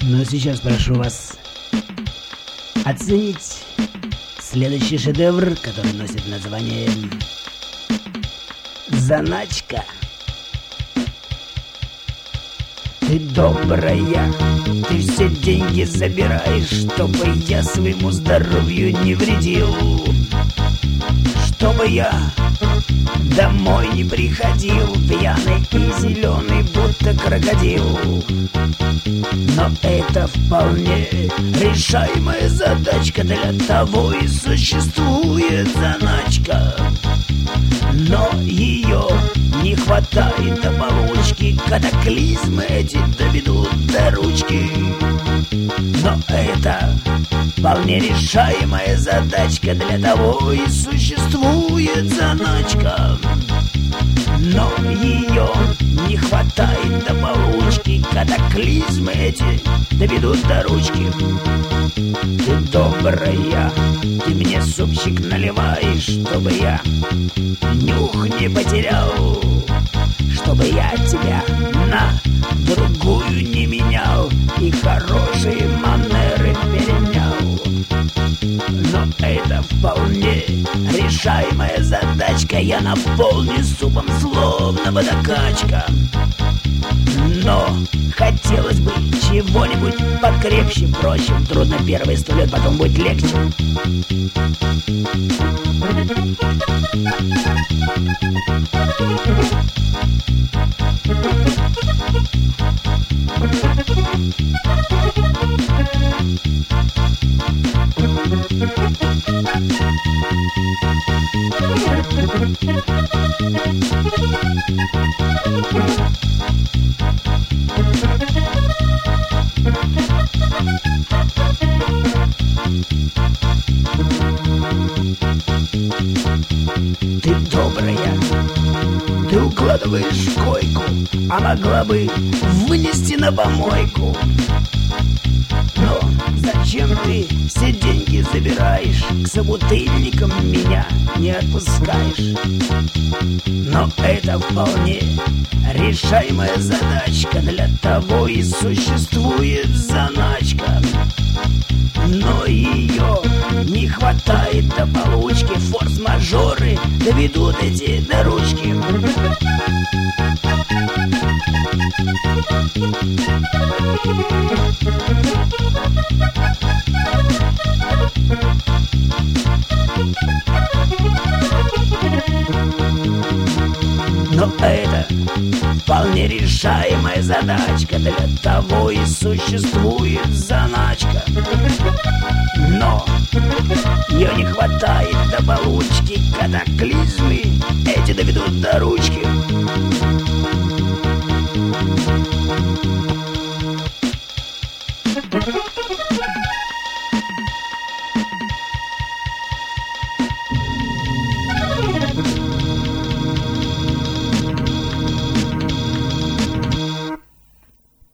Но сейчас прошу вас оценить следующий шедевр, который носит название «Заначка». Ты добрая, ты все деньги забираешь, чтобы я своему здоровью не вредил, чтобы я домой не приходил пьяный и зеленый, будто крокодил. Но это вполне решаемая задачка, для того и существует заначка. Но ее не хватает до получки, катаклизмы эти доведут до ручки. Но это вполне решаемая задачка, для того и существует заначка. Но ее не хватает до получки, катаклизмы эти доведут до ручки. Ты добрая, ты мне супчик наливаешь, чтобы я нюх не потерял, чтобы я тебя на другую не менял и хорошие манеры перенял. Но это вполне решаемая задачка, я наполню супом словно водокачка. Но хотелось бы чего-нибудь покрепче, впрочем, трудно первые 100 лет, потом будет легче. Ты добрая, ты укладываешь в койку, а могла бы вынести на помойку. Но зачем ты все деньги забираешь, к собутыльникам меня не отпускаешь? Но это вполне решаемая задачка, для того и существует заначка. Но ее не хватает до получки, форс-мажоры доведут эти до ручки. Но это вполне решаемая задачка, для того и существует заначка. Но ее не хватает до получки, катаклизмы эти доведут до ручки.